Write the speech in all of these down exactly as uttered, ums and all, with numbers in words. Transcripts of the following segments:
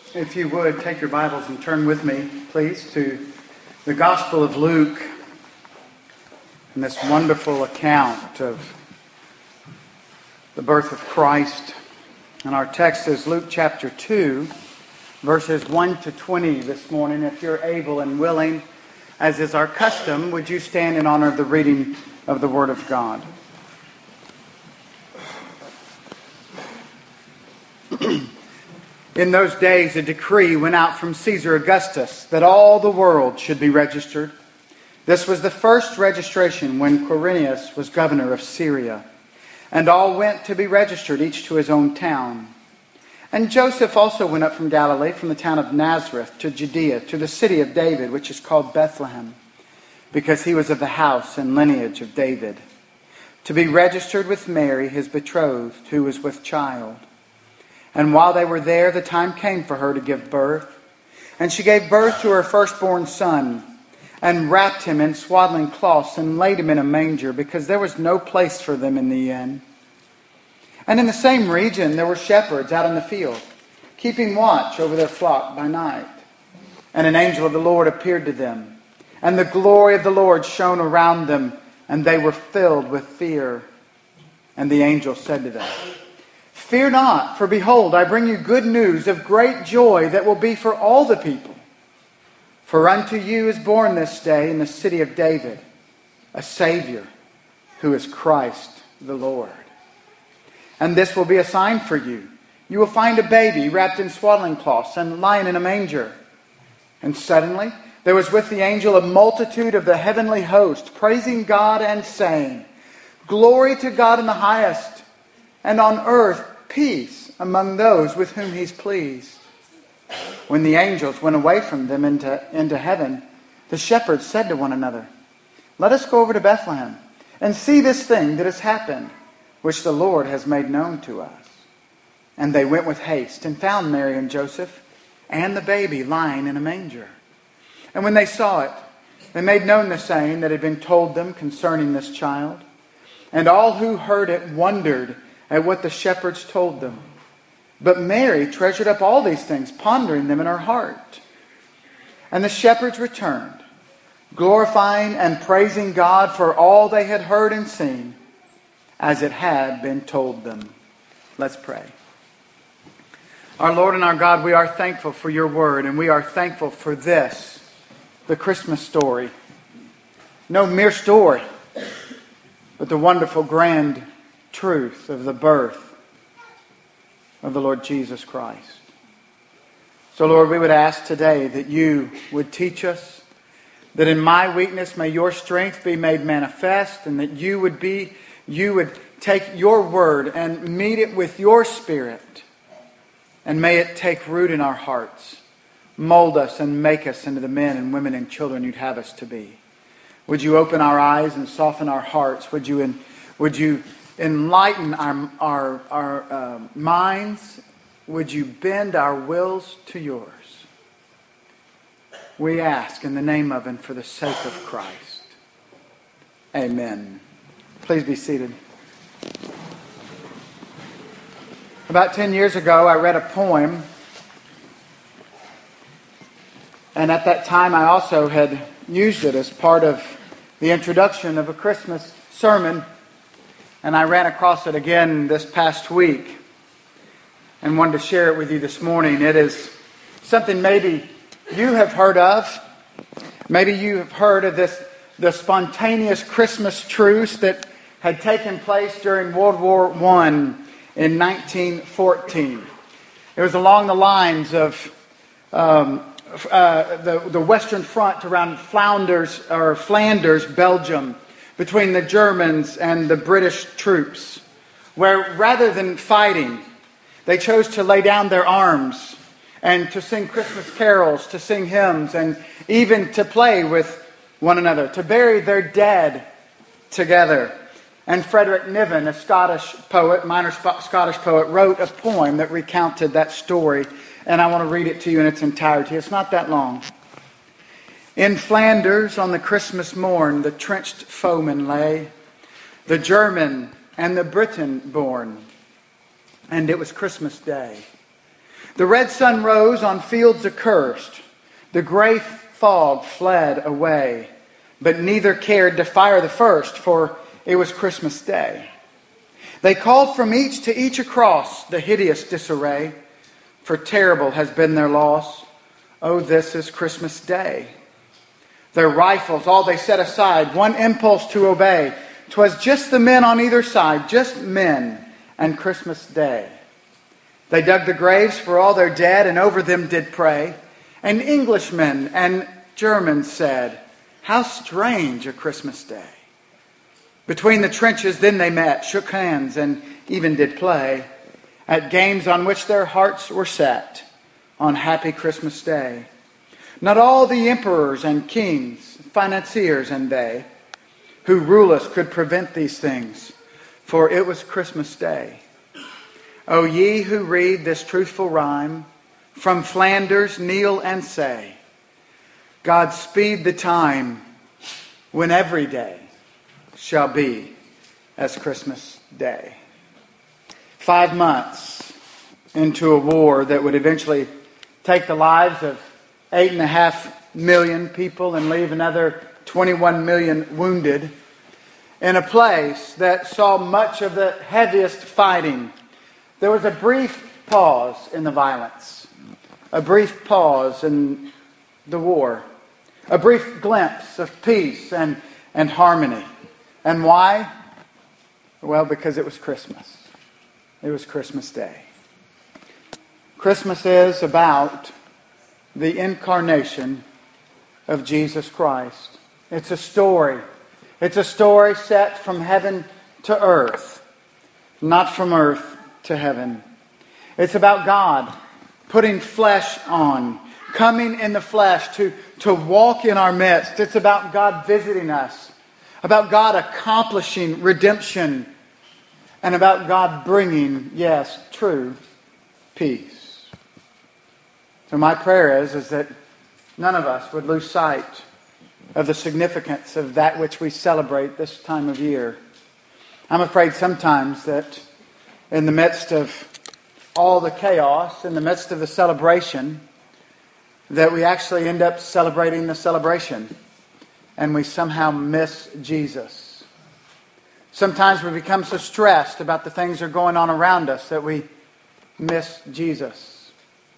If you would, take your Bibles and turn with me, please, to the Gospel of Luke and this wonderful account of the birth of Christ. And our text is Luke chapter two, verses one to twenty this morning. If you're able and willing, as is our custom, would you stand in honor of the reading of the Word of God? In those days, a decree went out from Caesar Augustus that all the world should be registered. This was the first registration when Quirinius was governor of Syria. And all went to be registered, each to his own town. And Joseph also went up from Galilee, from the town of Nazareth to Judea, to the city of David, which is called Bethlehem, because he was of the house and lineage of David, to be registered with Mary, his betrothed, who was with child. And while they were there, the time came for her to give birth. And she gave birth to her firstborn son, and wrapped him in swaddling cloths, and laid him in a manger, because there was no place for them in the inn. And in the same region there were shepherds out in the field, keeping watch over their flock by night. And an angel of the Lord appeared to them, and the glory of the Lord shone around them, and they were filled with fear. And the angel said to them, "Fear not, for behold, I bring you good news of great joy that will be for all the people. For unto you is born this day in the city of David a Savior, who is Christ the Lord. And this will be a sign for you. You will find a baby wrapped in swaddling cloths and lying in a manger." And suddenly there was with the angel a multitude of the heavenly host, praising God and saying, "Glory to God in the highest, and on earth peace among those with whom He's pleased." When the angels went away from them into, into heaven, the shepherds said to one another, "Let us go over to Bethlehem and see this thing that has happened, which the Lord has made known to us." And they went with haste and found Mary and Joseph and the baby lying in a manger. And when they saw it, they made known the saying that had been told them concerning this child. And all who heard it wondered at what the shepherds told them. But Mary treasured up all these things, pondering them in her heart. And the shepherds returned, glorifying and praising God for all they had heard and seen, as it had been told them. Let's pray. Our Lord and our God, we are thankful for your word, and we are thankful for this, the Christmas story. No mere story, but the wonderful, grand truth of the birth of the Lord Jesus Christ. So, Lord, we would ask today that you would teach us, that in my weakness may your strength be made manifest, and that you would be, you would take your word and meet it with your Spirit, and may it take root in our hearts, mold us and make us into the men and women and children you'd have us to be. Would you open our eyes and soften our hearts? Would you, would you enlighten our, our, our uh, minds? Would you bend our wills to yours? We ask in the name of and for the sake of Christ. Amen. Please be seated. About ten years ago, I read a poem. And at that time, I also had used it as part of the introduction of a Christmas sermon. And I ran across it again this past week and wanted to share it with you this morning. It is something maybe you have heard of. Maybe you have heard of this, the spontaneous Christmas truce that had taken place during World War One in nineteen fourteen. It was along the lines of um, uh, the, the Western Front around Flanders, or Flanders, Belgium, between the Germans and the British troops, where rather than fighting, they chose to lay down their arms and to sing Christmas carols, to sing hymns, and even to play with one another, to bury their dead together. And Frederick Niven, a Scottish poet, minor Scottish poet, wrote a poem that recounted that story, and I want to read it to you in its entirety. It's not that long. In Flanders on the Christmas morn, the trenched foeman lay, the German and the Briton born, and it was Christmas Day. The red sun rose on fields accursed. The gray fog fled away. But neither cared to fire the first, for it was Christmas Day. They called from each to each across the hideous disarray, for terrible has been their loss. Oh, this is Christmas Day. Their rifles, all they set aside, one impulse to obey. 'Twas just the men on either side, just men, and Christmas Day. They dug the graves for all their dead, and over them did pray. And Englishmen and Germans said, how strange a Christmas Day. Between the trenches then they met, shook hands, and even did play at games on which their hearts were set on happy Christmas Day. Not all the emperors and kings, financiers and they, who rule us could prevent these things, for it was Christmas Day. O ye who read this truthful rhyme, from Flanders kneel and say, God speed the time when every day shall be as Christmas Day. Five months into a war that would eventually take the lives of eight and a half million people and leave another twenty-one million wounded in a place that saw much of the heaviest fighting. There was a brief pause in the violence, a brief pause in the war, a brief glimpse of peace and, and harmony. And why? Well, because it was Christmas. It was Christmas Day. Christmas is about the incarnation of Jesus Christ. It's a story. It's a story set from heaven to earth, not from earth to heaven. It's about God putting flesh on, coming in the flesh to, to walk in our midst. It's about God visiting us, about God accomplishing redemption, and about God bringing, yes, true peace. So my prayer is, is that none of us would lose sight of the significance of that which we celebrate this time of year. I'm afraid sometimes that in the midst of all the chaos, in the midst of the celebration, that we actually end up celebrating the celebration and we somehow miss Jesus. Sometimes we become so stressed about the things that are going on around us that we miss Jesus.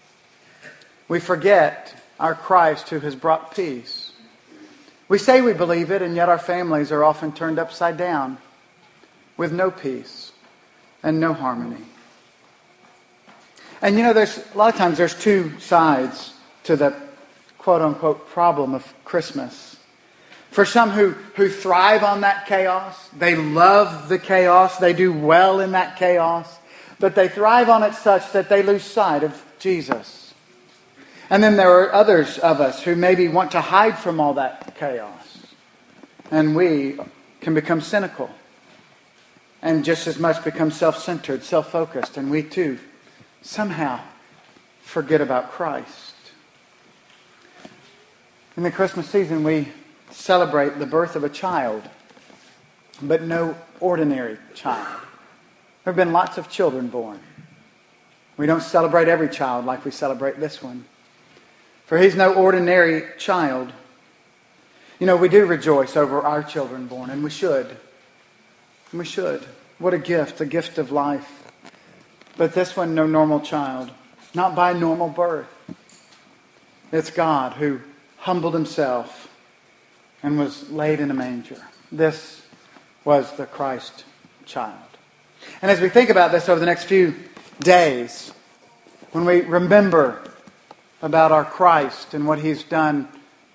We forget our Christ who has brought peace. We say we believe it, and yet our families are often turned upside down with no peace and no harmony. And you know, there's a lot of times there's two sides to the quote-unquote problem of Christmas. For some who, who thrive on that chaos, they love the chaos, they do well in that chaos, but they thrive on it such that they lose sight of Jesus. And then there are others of us who maybe want to hide from all that chaos. And we can become cynical and just as much become self-centered, self-focused, and we too somehow forget about Christ. In the Christmas season, we celebrate the birth of a child, but no ordinary child. There have been lots of children born. We don't celebrate every child like we celebrate this one. For he's no ordinary child. You know, we do rejoice over our children born, and we should. And we should. What a gift, a gift of life. But this one, no normal child. Not by normal birth. It's God who humbled himself and was laid in a manger. This was the Christ child. And as we think about this over the next few days, when we remember about our Christ and what he's done,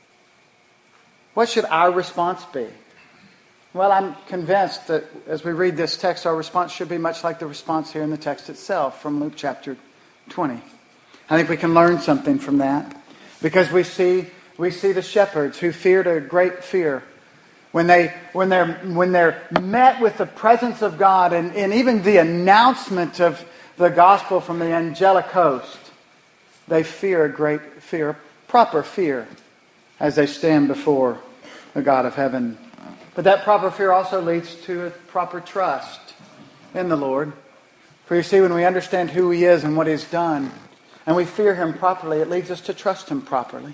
what should our response be? Well, I'm convinced that as we read this text, our response should be much like the response here in the text itself from Luke chapter twenty. I think we can learn something from that because we see we see the shepherds who feared a great fear when they when they're when they're met with the presence of God and, and even the announcement of the gospel from the angelic host. They fear a great fear, proper fear, as they stand before the God of heaven. But that proper fear also leads to a proper trust in the Lord. For you see, when we understand who he is and what he's done, and we fear Him properly, it leads us to trust Him properly.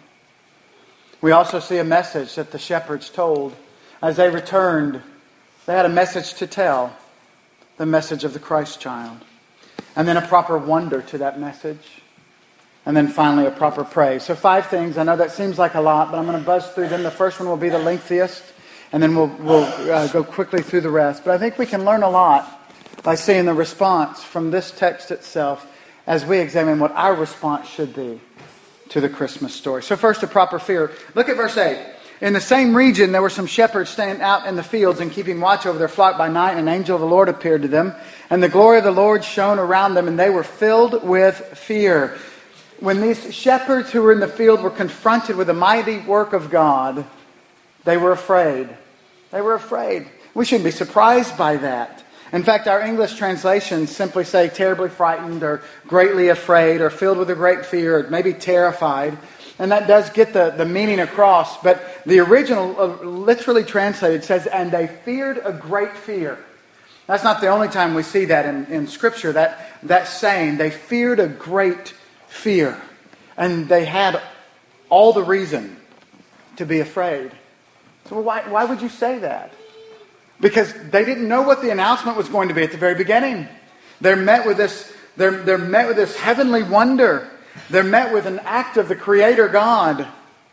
We also see a message that the shepherds told. As they returned, they had a message to tell, the message of the Christ child. And then a proper wonder to that message. And then finally a proper praise. So five things. I know that seems like a lot, but I'm going to buzz through them. The first one will be the lengthiest, and then we'll, we'll uh, go quickly through the rest. But I think we can learn a lot by seeing the response from this text itself as we examine what our response should be to the Christmas story. So first, a proper fear. Look at verse eight. In the same region, there were some shepherds standing out in the fields and keeping watch over their flock by night, and an angel of the Lord appeared to them, and the glory of the Lord shone around them, and they were filled with fear. When these shepherds who were in the field were confronted with the mighty work of God, they were afraid. They were afraid. We shouldn't be surprised by that. In fact, our English translations simply say terribly frightened or greatly afraid or filled with a great fear or maybe terrified. And that does get the, the meaning across. But the original, uh, literally translated, says, and they feared a great fear. That's not the only time we see that in, in Scripture, that, that saying. They feared a great fear. And they had all the reason to be afraid. So why, why would you say that? Because they didn't know what the announcement was going to be at the very beginning. They're met with this, they're, they're met with this heavenly wonder. They're met with an act of the Creator God.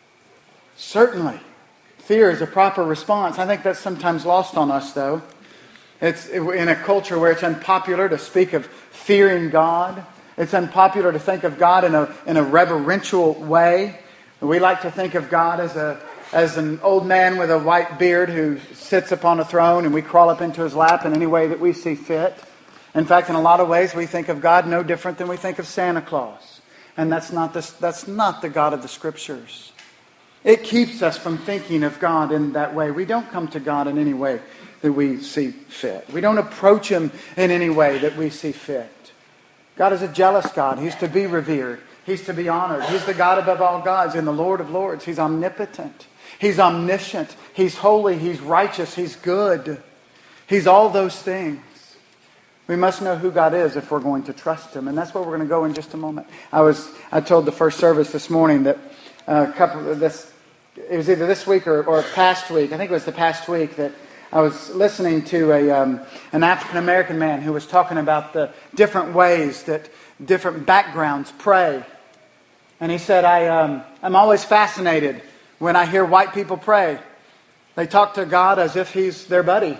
Certainly, fear is a proper response. I think that's sometimes lost on us, though. It's in a culture where it's unpopular to speak of fearing God. It's unpopular to think of God in a in a reverential way. We like to think of God as a as an old man with a white beard who sits upon a throne, and we crawl up into His lap in any way that we see fit. In fact, in a lot of ways, we think of God no different than we think of Santa Claus. And that's not the, that's not the God of the Scriptures. It keeps us from thinking of God in that way. We don't come to God in any way that we see fit. We don't approach Him in any way that we see fit. God is a jealous God. He's to be revered. He's to be honored. He's the God above all gods and the Lord of lords. He's omnipotent. He's omniscient. He's holy. He's righteous. He's good. He's all those things. We must know who God is if we're going to trust Him. And that's where we're going to go in just a moment. I was I told the first service this morning that uh, a couple of this, it was either this week or, or past week. I think it was the past week that I was listening to a um, an African-American man who was talking about the different ways that different backgrounds pray. And he said, I, um, I'm always fascinated when I hear white people pray. They talk to God as if He's their buddy.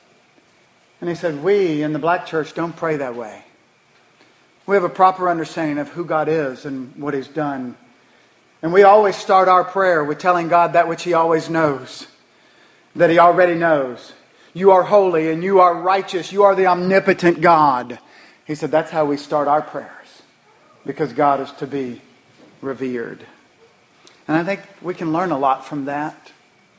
And he said, we in the black church don't pray that way. We have a proper understanding of who God is and what He's done. And we always start our prayer with telling God that which He always knows. That He already knows. You are holy and you are righteous. You are the omnipotent God. He said that's how we start our prayers. Because God is to be revered. And I think we can learn a lot from that.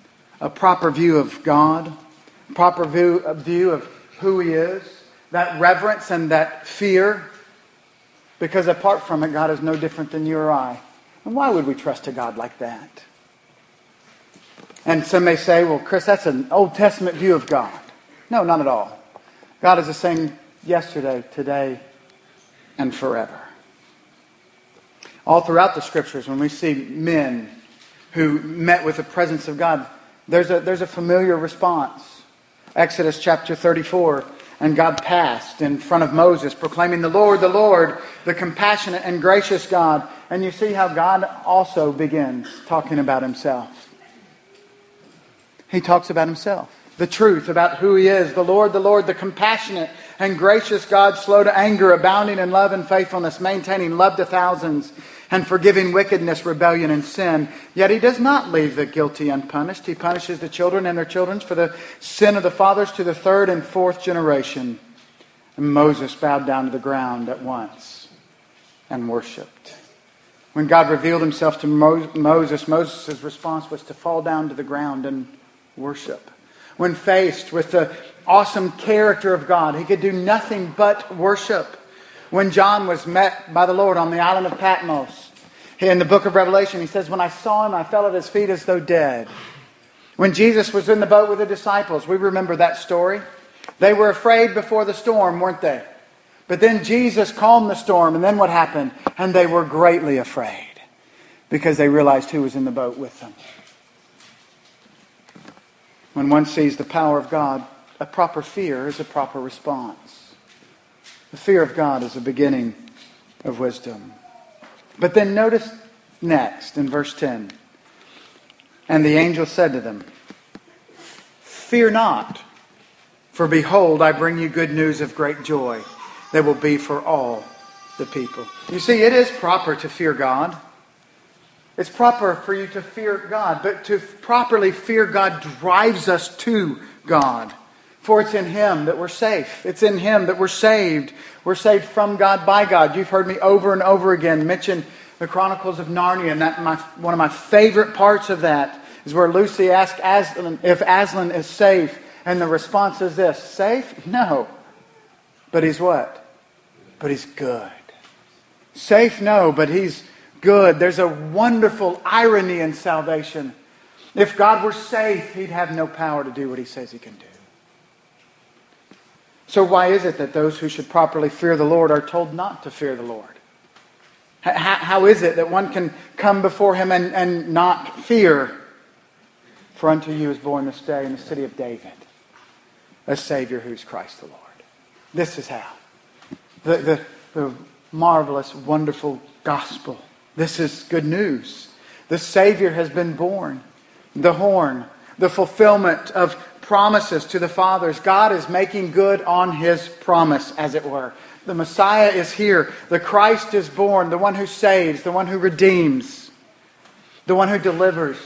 A proper view of God. A proper view, a view of who He is, that reverence and that fear, because apart from it, God is no different than you or I. And why would we trust a God like that? And some may say, well, Chris, that's an Old Testament view of God. No, not at all. God is the same yesterday, today, and forever. All throughout the Scriptures, when we see men who met with the presence of God, there's a, there's a familiar response. Exodus chapter thirty-four, and God passed in front of Moses, proclaiming, the Lord, the Lord, the compassionate and gracious God. And you see how God also begins talking about Himself. He talks about Himself. The truth about who He is. The Lord, the Lord, the compassionate and gracious God, slow to anger, abounding in love and faithfulness, maintaining love to thousands, and forgiving wickedness, rebellion, and sin. Yet He does not leave the guilty unpunished. He punishes the children and their children for the sin of the fathers to the third and fourth generation. And Moses bowed down to the ground at once and worshipped. When God revealed Himself to Mo- Moses, Moses' response was to fall down to the ground and worship. When faced with the awesome character of God, he could do nothing but worship. When John was met by the Lord on the island of Patmos, in the book of Revelation, he says, when I saw Him, I fell at His feet as though dead. When Jesus was in the boat with the disciples, we remember that story. They were afraid before the storm, weren't they? But then Jesus calmed the storm, and then what happened? And they were greatly afraid because they realized who was in the boat with them. When one sees the power of God, a proper fear is a proper response. The fear of God is the beginning of wisdom. But then notice next in verse ten. And the angel said to them, "Fear not, for behold, I bring you good news of great joy that will be for all the people." You see, it is proper to fear God. It's proper for you to fear God, but to properly fear God drives us to God. For it's in Him that we're safe. It's in Him that we're saved. We're saved from God by God. You've heard me over and over again mention the Chronicles of Narnia, and that my, one of my favorite parts of that is where Lucy asks Aslan if Aslan is safe, and the response is this: safe? No. But he's what? But he's good. Safe? No, but he's good. There's a wonderful irony in salvation. If God were safe, He'd have no power to do what He says He can do. So why is it that those who should properly fear the Lord are told not to fear the Lord? How, how is it that one can come before Him and, and not fear? For unto you is born this day in the city of David a Savior who is Christ the Lord. This is how. The, the, the marvelous, wonderful gospel. This is good news. The Savior has been born. The horn, the fulfillment of promises to the fathers. God is making good on His promise, as it were. The Messiah is here. The Christ is born. The one who saves. The one who redeems. The one who delivers.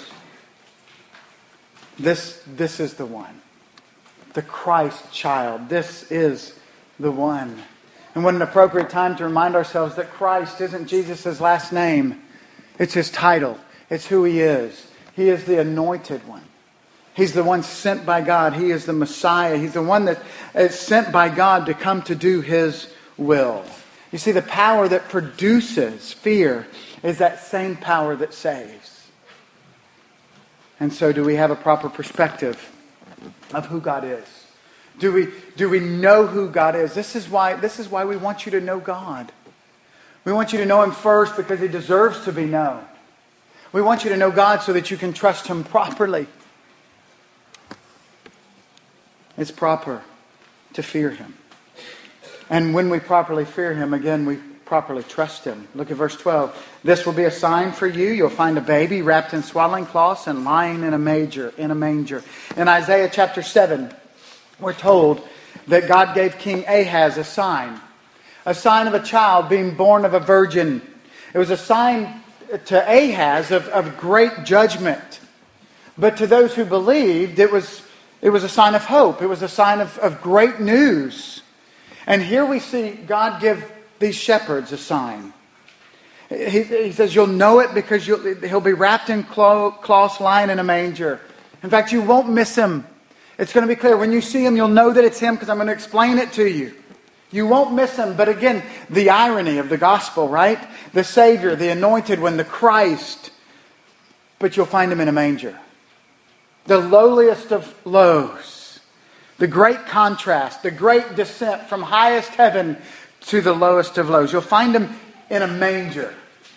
This, this is the one. The Christ child. This is the one. And what an appropriate time to remind ourselves that Christ isn't Jesus' last name. It's His title. It's who He is. He is the anointed one. He's the one sent by God. He is the Messiah. He's the one that is sent by God to come to do His will. You see, the power that produces fear is that same power that saves. And so do we have a proper perspective of who God is? Do we, do we know who God is? This is why, this is why we want you to know God. We want you to know Him first because He deserves to be known. We want you to know God so that you can trust Him properly. It's proper to fear Him. And when we properly fear Him, again, we properly trust Him. Look at verse twelve. This will be a sign for you. You'll find a baby wrapped in swaddling cloths and lying in a manger. In a manger. In Isaiah chapter seven, we're told that God gave King Ahaz a sign. A sign of a child being born of a virgin. It was a sign to Ahaz of, of great judgment. But to those who believed, it was, it was a sign of hope. It was a sign of, of great news. And here we see God give these shepherds a sign. He, he says, you'll know it because you'll, He'll be wrapped in cloths lying in a manger. In fact, you won't miss Him. It's going to be clear. When you see Him, you'll know that it's Him because I'm going to explain it to you. You won't miss Him. But again, the irony of the gospel, right? The Savior, the anointed one, the Christ. But you'll find Him in a manger. The lowliest of lows. The great contrast. The great descent from highest heaven to the lowest of lows. You'll find Him in a manger.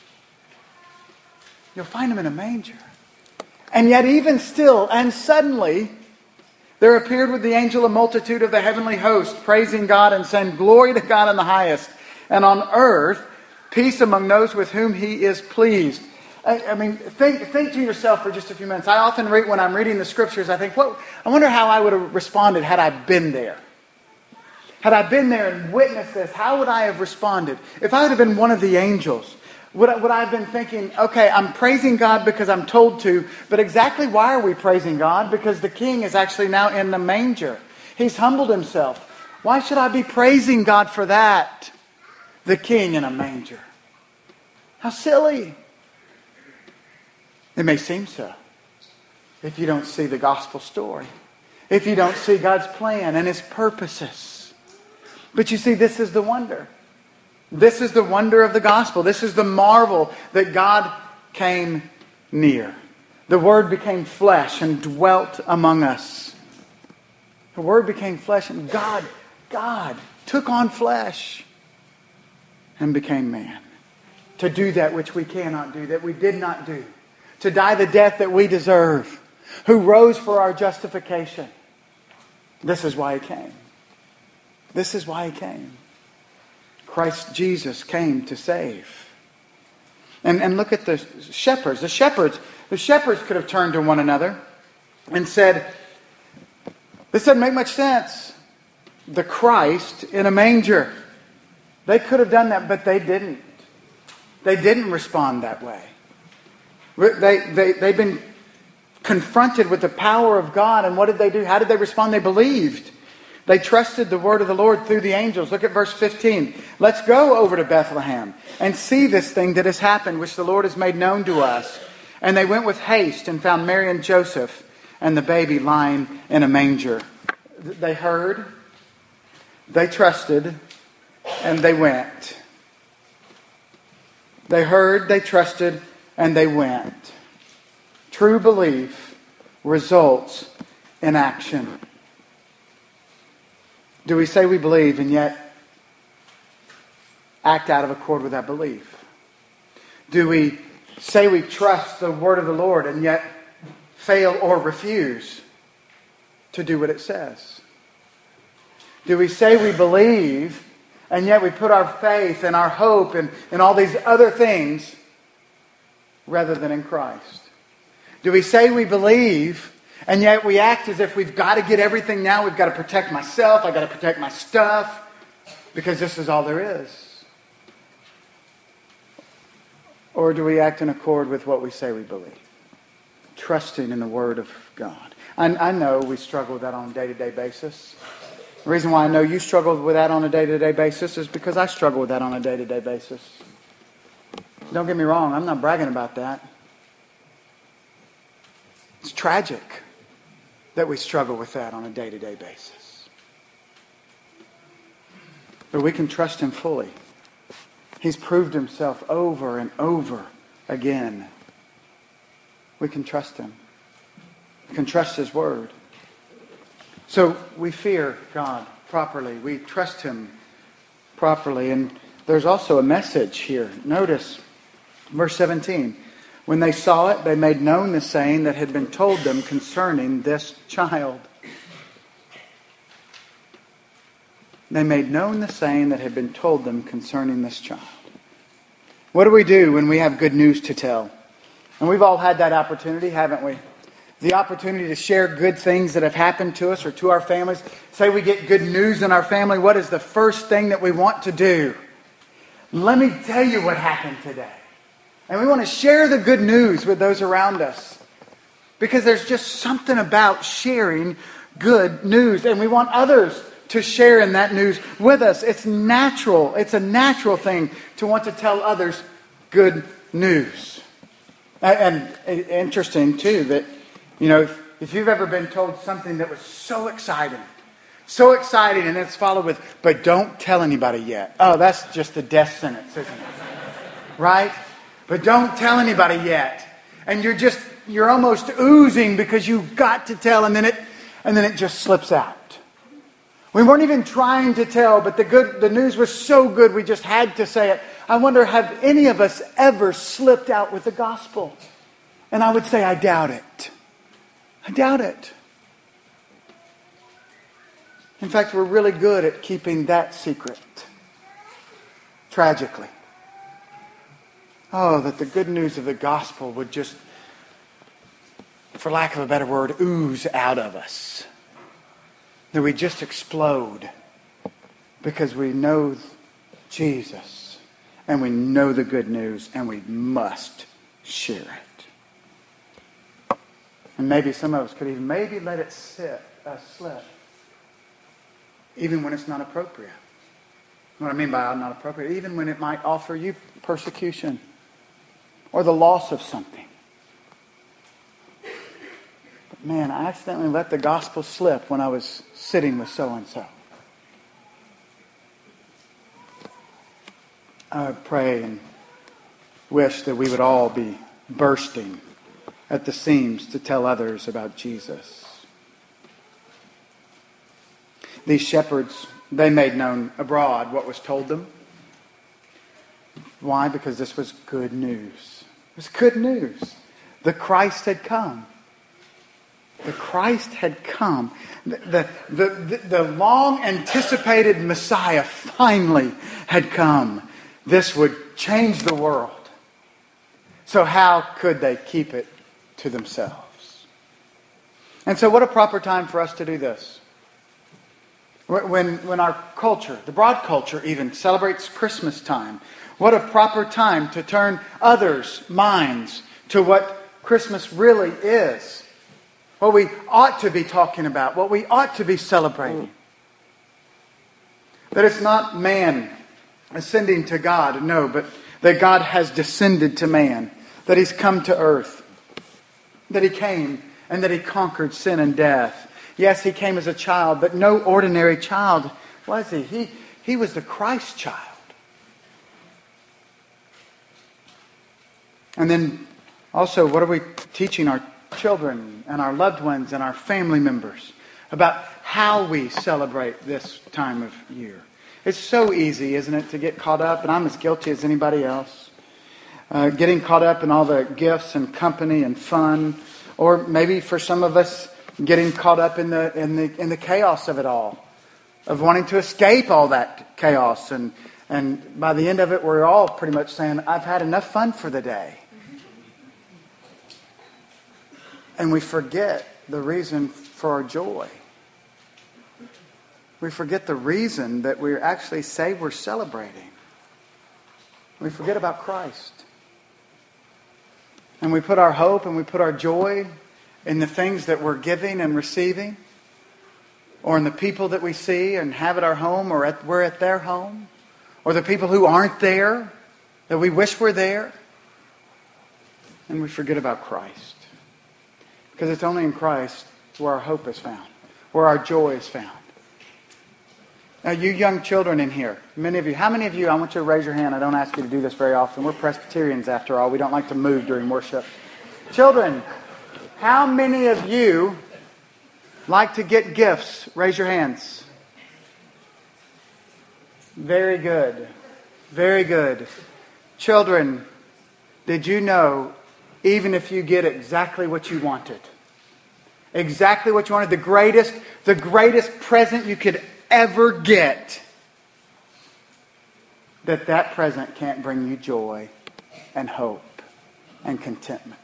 You'll find Him in a manger. And yet even still, and suddenly, there appeared with the angel a multitude of the heavenly host, praising God and saying, "Glory to God in the highest, and on earth, peace among those with whom He is pleased." I, I mean, think, think to yourself for just a few minutes. I often read, when I'm reading the scriptures, I think, what, I wonder how I would have responded had I been there. Had I been there and witnessed this, how would I have responded? If I would have been one of the angels, would I, would I have been thinking, okay, I'm praising God because I'm told to, but exactly why are we praising God? Because the King is actually now in the manger. He's humbled Himself. Why should I be praising God for that? The King in a manger. How silly. It may seem so if you don't see the gospel story. If you don't see God's plan and His purposes. But you see, this is the wonder. This is the wonder of the gospel. This is the marvel that God came near. The Word became flesh and dwelt among us. The Word became flesh and God, God took on flesh. and became man. To do that which we cannot do, that we did not do. To die the death that we deserve. Who rose for our justification. This is why He came. This is why He came. Christ Jesus came to save. And, and look at the shepherds. The shepherds, the shepherds could have turned to one another and said, this doesn't make much sense. The Christ in a manger. They could have done that, but they didn't. They didn't respond that way. They, they, they've been confronted with the power of God, and what did they do? How did they respond? They believed. They trusted the word of the Lord through the angels. Look at verse fifteen. Let's go over to Bethlehem and see this thing that has happened, which the Lord has made known to us. And they went with haste and found Mary and Joseph and the baby lying in a manger. They heard, they trusted, and they went. They heard, they trusted, and they went. True belief results in action. Do we say we believe and yet act out of accord with that belief? Do we say we trust the word of the Lord and yet fail or refuse to do what it says? Do we say we believe and yet we put our faith and our hope in, in all these other things rather than in Christ? Do we say we believe and yet we act as if we've got to get everything now? We've got to protect myself. I've got to protect my stuff because this is all there is. Or do we act in accord with what we say we believe? Trusting in the Word of God. I, I know we struggle with that on a day-to-day basis. The reason why I know you struggle with that on a day-to-day basis is because I struggle with that on a day-to-day basis. Don't get me wrong, I'm not bragging about that. It's tragic that we struggle with that on a day-to-day basis. But we can trust Him fully. He's proved Himself over and over again. We can trust Him. We can trust His Word. So we fear God properly. We trust Him properly. And there's also a message here. Notice verse seventeen. When they saw it, they made known the saying that had been told them concerning this child. They made known the saying that had been told them concerning this child. What do we do when we have good news to tell? And we've all had that opportunity, haven't we? The opportunity to share good things that have happened to us or to our families. Say we get good news in our family. What is the first thing that we want to do? Let me tell you what happened today. And we want to share the good news with those around us. Because there's just something about sharing good news. And we want others to share in that news with us. It's natural. It's a natural thing to want to tell others good news. And interesting too that, you know, if, if you've ever been told something that was so exciting, so exciting, and it's followed with, but don't tell anybody yet. Oh, that's just the death sentence, isn't it? Right? But don't tell anybody yet. And you're just, you're almost oozing because you've got to tell, and then it, and then it just slips out. We weren't even trying to tell, but the good, the news was so good we just had to say it. I wonder, have any of us ever slipped out with the gospel? And I would say, I doubt it. I doubt it. In fact, we're really good at keeping that secret. Tragically. Oh, that the good news of the gospel would just, for lack of a better word, ooze out of us. That we just explode because we know Jesus and we know the good news and we must share it. And maybe some of us could even maybe let it sit, uh, slip, even when it's not appropriate. What I mean by not appropriate, even when it might offer you persecution or the loss of something. But man, I accidentally let the gospel slip when I was sitting with so-and-so. I pray and wish that we would all be bursting at the seams to tell others about Jesus. These shepherds, they made known abroad what was told them. Why? Because this was good news. It was good news. The Christ had come. The Christ had come. The, the, the, the long anticipated Messiah finally had come. This would change the world. So how could they keep it to themselves? And so what a proper time for us to do this. When, when our culture, the broad culture even, celebrates Christmas time, what a proper time to turn others' minds to what Christmas really is. What we ought to be talking about, what we ought to be celebrating. That it's not man ascending to God, no, but that God has descended to man. That He's come to earth. That He came and that He conquered sin and death. Yes, He came as a child, but no ordinary child was He. He, he was the Christ child. And then also, what are we teaching our children and our loved ones and our family members about how we celebrate this time of year? It's so easy, isn't it, to get caught up, and I'm as guilty as anybody else, uh, getting caught up in all the gifts and company and fun, or maybe for some of us, getting caught up in the in the in the chaos of it all, of wanting to escape all that chaos, and and by the end of it, we're all pretty much saying, "I've had enough fun for the day." And we forget the reason for our joy. We forget the reason that we actually say we're celebrating. We forget about Christ. And we put our hope and we put our joy in the things that we're giving and receiving, or in the people that we see and have at our home, or at, we're at their home, or the people who aren't there, that we wish were there. And we forget about Christ. Because it's only in Christ where our hope is found, where our joy is found. Now, you young children in here, many of you, how many of you, I want you to raise your hand. I don't ask you to do this very often. We're Presbyterians after all. We don't like to move during worship. Children, how many of you like to get gifts? Raise your hands. Very good. Very good. Children, did you know, even if you get exactly what you wanted, exactly what you wanted, the greatest, the greatest present you could ever get, that that present can't bring you joy and hope and contentment.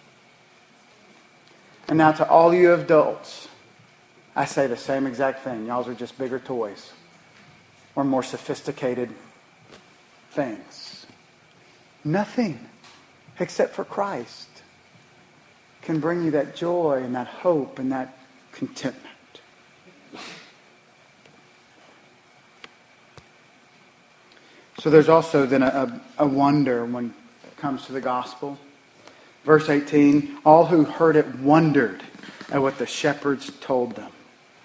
And now to all you adults, I say the same exact thing. Y'all are just bigger toys or more sophisticated things. Nothing except for Christ can bring you that joy and that hope and that contentment. So there's also then a, a wonder when it comes to the gospel. Verse eighteen, all who heard it wondered at what the shepherds told them.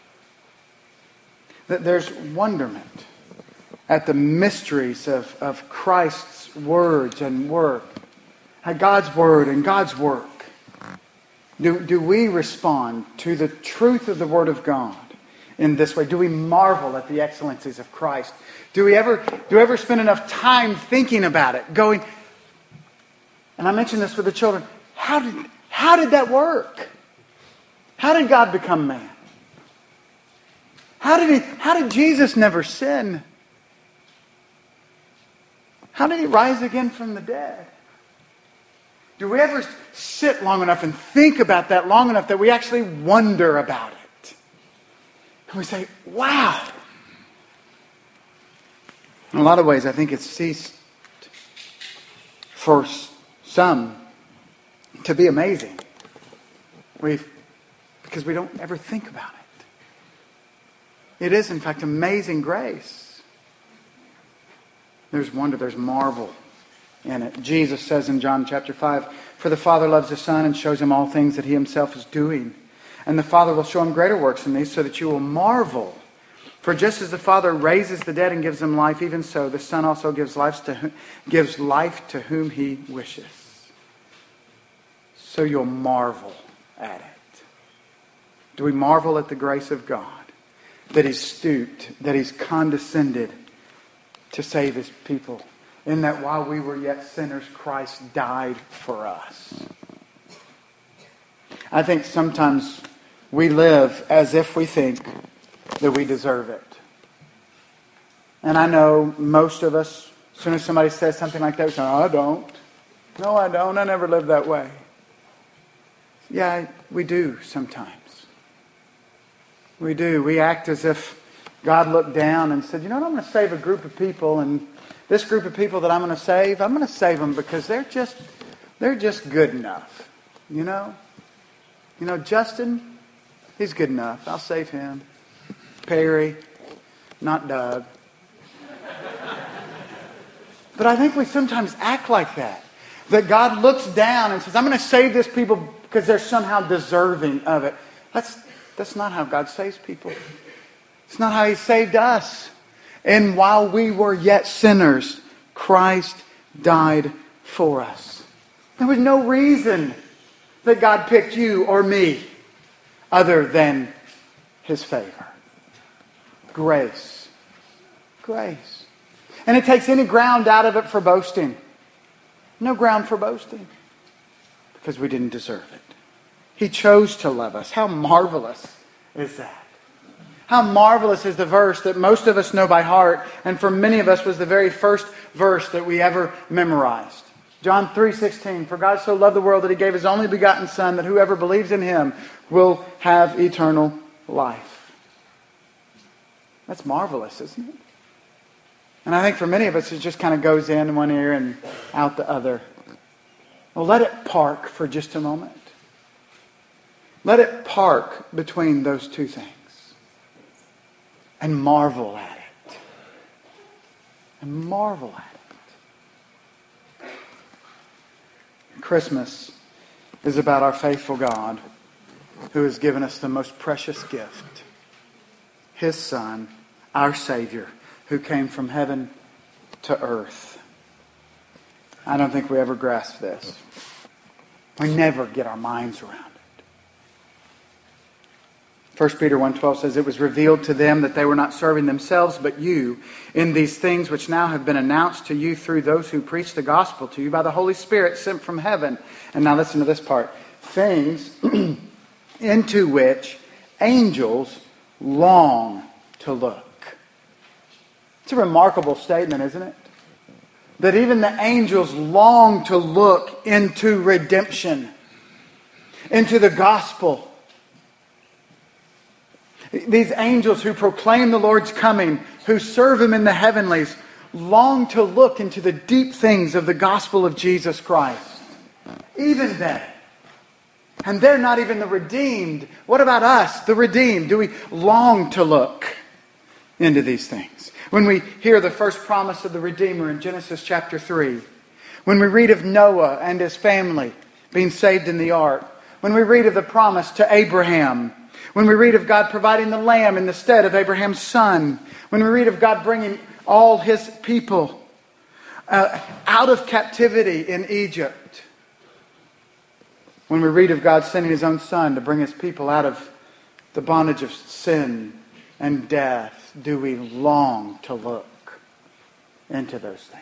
That there's wonderment at the mysteries of, of Christ's words and work. At God's word and God's work. Do, do we respond to the truth of the Word of God in this way? Do we marvel at the excellencies of Christ? Do we ever, do we ever spend enough time thinking about it? Going, and I mentioned this with the children, how did, how did that work? How did God become man? How did he, how did Jesus never sin? How did He rise again from the dead? Do we ever sit long enough and think about that long enough that we actually wonder about it? And we say, wow. In a lot of ways, I think it's ceased for some to be amazing. We've, because we don't ever think about it. It is, in fact, amazing grace. There's wonder, there's marvel in it. Jesus says in John chapter five, for the Father loves the Son and shows Him all things that He Himself is doing. And the Father will show Him greater works than these, so that you will marvel. For just as the Father raises the dead and gives them life, even so the Son also gives life to whom, gives life to whom He wishes. So you'll marvel at it. Do we marvel at the grace of God? That He's stooped, that He's condescended to save His people. in that while we were yet sinners, Christ died for us. I think sometimes we live as if we think that we deserve it. And I know most of us, as soon as somebody says something like that, we say, "Oh, I don't. No, I don't. I never lived that way." Yeah, we do sometimes. We do. We act as if God looked down and said, "You know what? I'm going to save a group of people, and this group of people that I'm going to save, I'm going to save them because they're just, they're just good enough." You know? You know, Justin, he's good enough. I'll save him. Perry, not Doug. But I think we sometimes act like that. That God looks down and says, "I'm going to save this people because they're somehow deserving of it." That's, that's not how God saves people. It's not how He saved us. And while we were yet sinners, Christ died for us. There was no reason that God picked you or me other than His favor. Grace. Grace. And it takes any ground out of it for boasting. No ground for boasting. Because we didn't deserve it. He chose to love us. How marvelous is that? How marvelous is the verse that most of us know by heart, and for many of us was the very first verse that we ever memorized. John three sixteen, "For God so loved the world that He gave His only begotten Son, that whoever believes in Him will have eternal life." That's marvelous, isn't it? And I think for many of us it just kind of goes in one ear and out the other. Well, let it park for just a moment. Let it park between those two things. And marvel at it. And marvel at it. Christmas is about our faithful God who has given us the most precious gift. His Son, our Savior, who came from heaven to earth. I don't think we ever grasp this. We never get our minds around it. First Peter one twelve says, "It was revealed to them that they were not serving themselves, but you, in these things which now have been announced to you through those who preach the gospel to you by the Holy Spirit sent from heaven." And now listen to this part. "Things into which angels long to look." It's a remarkable statement, isn't it? That even the angels long to look into redemption, into the gospel. These angels who proclaim the Lord's coming, who serve Him in the heavenlies, long to look into the deep things of the gospel of Jesus Christ. Even then. And they're not even the redeemed. What about us, the redeemed? Do we long to look into these things? When we hear the first promise of the Redeemer in Genesis chapter three, when we read of Noah and his family being saved in the ark, when we read of the promise to Abraham, when we read of God providing the lamb in the stead of Abraham's son, when we read of God bringing all His people uh, out of captivity in Egypt, when we read of God sending His own Son to bring His people out of the bondage of sin and death, do we long to look into those things?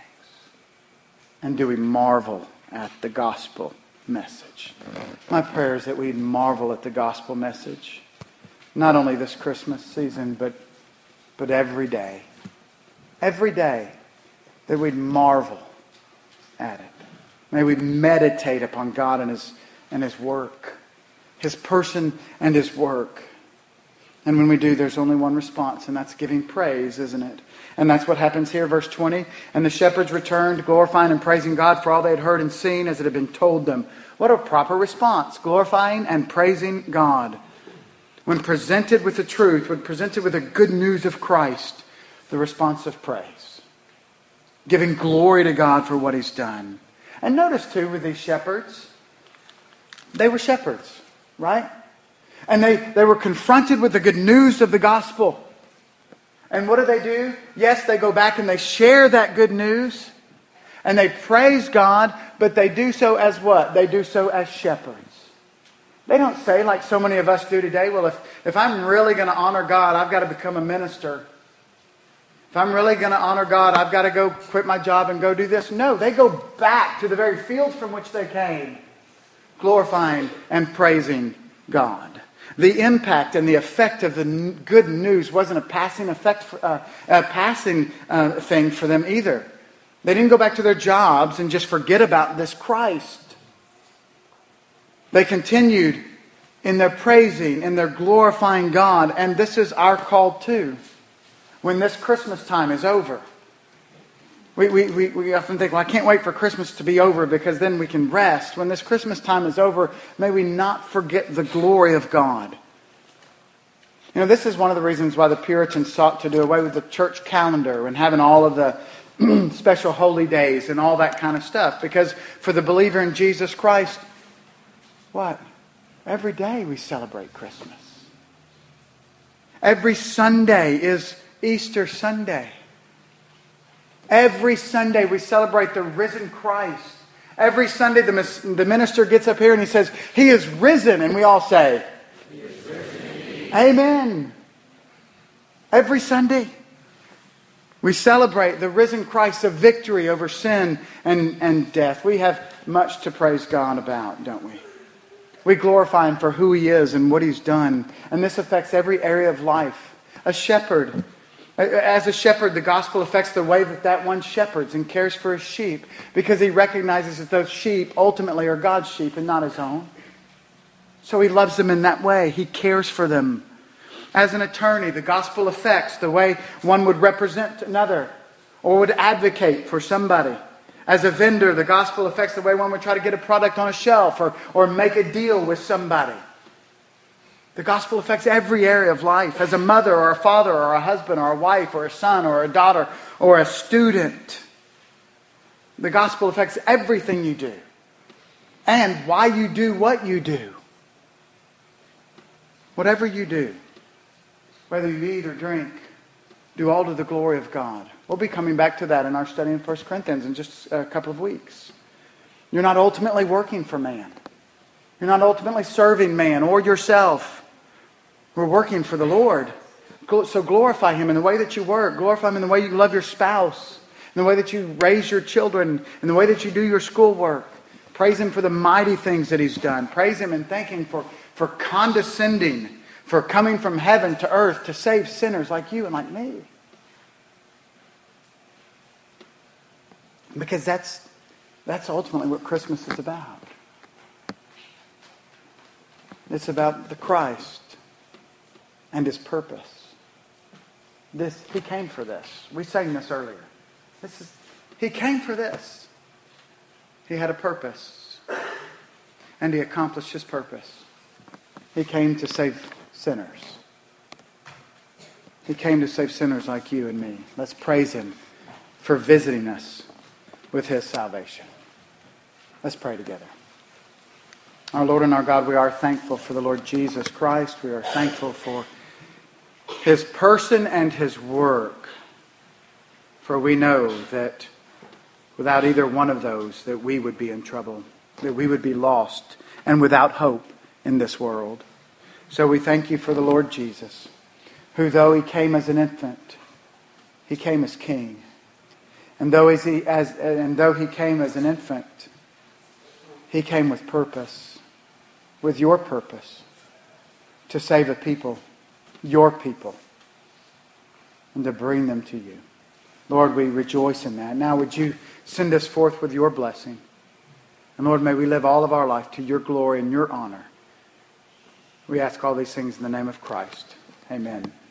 And do we marvel at the gospel message? My prayer is that we marvel at the gospel message. Not only this Christmas season, but, but every day. Every day that we'd marvel at it. May we meditate upon God and His, and His work. His person and His work. And when we do, there's only one response, and that's giving praise, isn't it? And that's what happens here, verse twenty. "And the shepherds returned, glorifying and praising God for all they had heard and seen as it had been told them." What a proper response, glorifying and praising God. When presented with the truth, when presented with the good news of Christ, the response of praise. Giving glory to God for what He's done. And notice too, with these shepherds, they were shepherds, right? And they, they were confronted with the good news of the gospel. And what do they do? Yes, they go back and they share that good news. And they praise God, but they do so as what? They do so as shepherds. They don't say, like so many of us do today, well, if, if I'm really going to honor God, I've got to become a minister. If I'm really going to honor God, I've got to go quit my job and go do this. No, they go back to the very fields from which they came, glorifying and praising God. The impact and the effect of the good news wasn't a passing effect, for, uh, a passing uh, thing for them either. They didn't go back to their jobs and just forget about this Christ. They continued in their praising, in their glorifying God. And this is our call too. When this Christmas time is over. We, we, we, we often think, well, I can't wait for Christmas to be over because then we can rest. When this Christmas time is over, may we not forget the glory of God. You know, this is one of the reasons why the Puritans sought to do away with the church calendar and having all of the special holy days and all that kind of stuff. Because for the believer in Jesus Christ, what? Every day we celebrate Christmas. Every Sunday is Easter Sunday. Every Sunday we celebrate the risen Christ. Every Sunday the, the minister gets up here and he says, He is risen. And we all say, He is risen. Amen. Every Sunday we celebrate the risen Christ of victory over sin and, and death. We have much to praise God about, don't we? We glorify Him for who He is and what He's done. And this affects every area of life. A shepherd. As a shepherd, the gospel affects the way that that one shepherds and cares for his sheep. Because he recognizes that those sheep ultimately are God's sheep and not his own. So he loves them in that way. He cares for them. As an attorney, the gospel affects the way one would represent another or would advocate for somebody. As a vendor, the gospel affects the way one would try to get a product on a shelf or, or make a deal with somebody. The gospel affects every area of life. As a mother or a father or a husband or a wife or a son or a daughter or a student. The gospel affects everything you do. And why you do what you do. Whatever you do. Whether you eat or drink. Do all to the glory of God. We'll be coming back to that in our study in First Corinthians in just a couple of weeks. You're not ultimately working for man. You're not ultimately serving man or yourself. We're working for the Lord. So glorify Him in the way that you work. Glorify Him in the way you love your spouse. In the way that you raise your children. In the way that you do your schoolwork. Praise Him for the mighty things that He's done. Praise Him and thank Him for, for condescending. For coming from heaven to earth to save sinners like you and like me. Because that's, that's ultimately what Christmas is about. It's about the Christ and His purpose. This, He came for this. We sang this earlier. This is, He came for this. He had a purpose. And He accomplished His purpose. He came to save sinners. He came to save sinners like you and me. Let's praise Him for visiting us with His salvation. Let's pray together. Our Lord and our God, we are thankful for the Lord Jesus Christ. We are thankful for His person and His work. For we know that without either one of those, that we would be in trouble, that we would be lost and without hope in this world. So we thank You for the Lord Jesus, who though He came as an infant, He came as King. And though he, as, and though He came as an infant, He came with purpose, with Your purpose, to save a people, Your people, and to bring them to You. Lord, we rejoice in that. Now would You send us forth with Your blessing. And Lord, may we live all of our life to Your glory and Your honor. We ask all these things in the name of Christ. Amen.